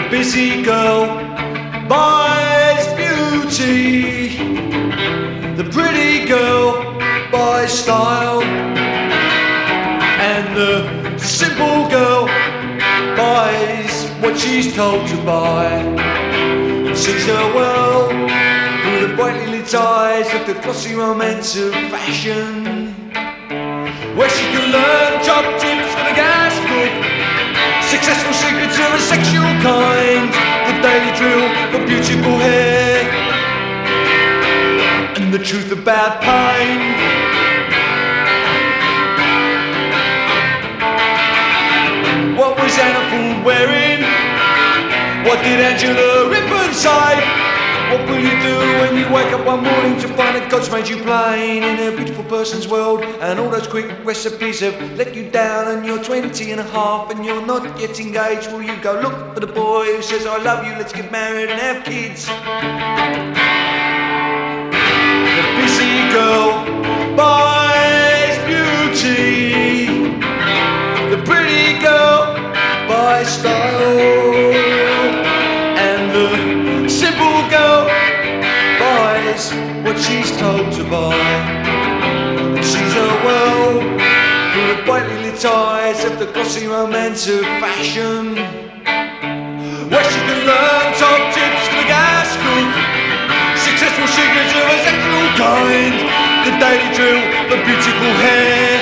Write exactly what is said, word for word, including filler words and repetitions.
busy girl buys beauty, the pretty girl buys style, and the simple girl buys what she's told to buy, and sees her world through the brightly lit eyes of the glossy romance of fashion, where she can learn top tips for the gas cook, successful secrets of a sexual kind, the daily drill for beautiful hair, and the truth about pain. What was Anna Fool wearing? What did Angela Rippon say? What will you do when you wake up one morning to find that God's made you plain in a beautiful person's world, and all those quick recipes have let you down, and you're twenty and a half and you're not yet engaged? Will you go look for the boy who says I love you, let's get married and have kids? The busy girl buys beauty, the pretty girl buys style, and the simple girl buys what she's told to buy. Sees her world through the brightly lit eyes of the glossy romance of fashion, where she can learn top tips for the gas cook, successful secrets of a sexual kind, the daily drill for beautiful hair,